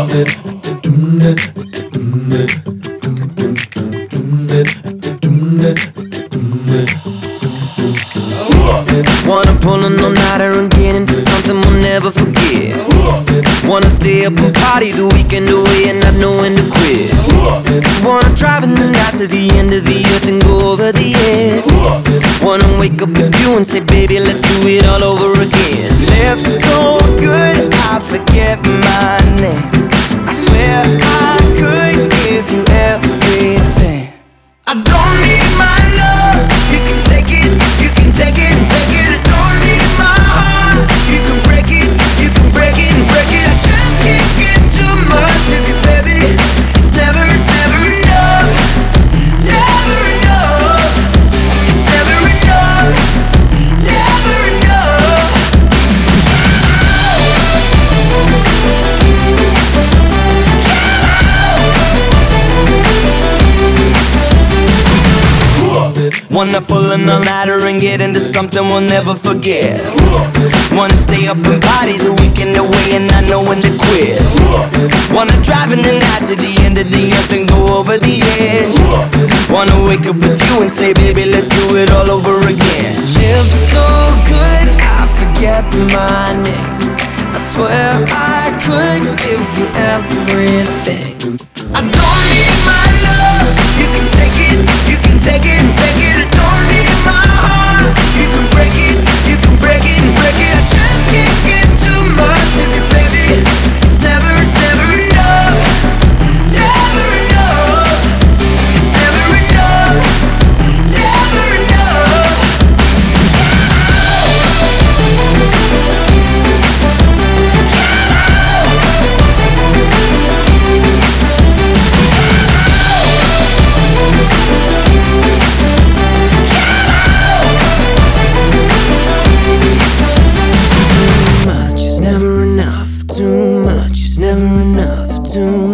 Wanna pull an all-nighter and get into something we'll never forget. Wanna stay up and party the weekend away and not know when to quit. Wanna drive in the night to the end of the earth and go over the edge. Wanna wake up with you and say, baby, let's do it all over again. Lips so good, I forget my name. I swear I could give you everything. I don't need my love, you can take it, you can take it and take it. I don't need my heart, you can break it, you can break it and break it. I just can't get too much of you, baby. It's never enough, never enough. It's never enough, never enough. Wanna pull an all-nighter and get into something we'll never forget. Wanna stay up and party the weekend away and not know when to quit. Wanna drive in the night to the end of the earth and go over the edge. Wanna wake up with you and say, baby, let's do it all over again. Lips so good, I forget my name. I swear I could give you everything. I don't need my love, you can take it, you can take it and take it. I don't need my heart, you can break it, you can break it and break it. I just can't get too much of you, baby. It's never enough, never enough. It's never enough, never enough. Too much is never enough. Too much is never enough. Too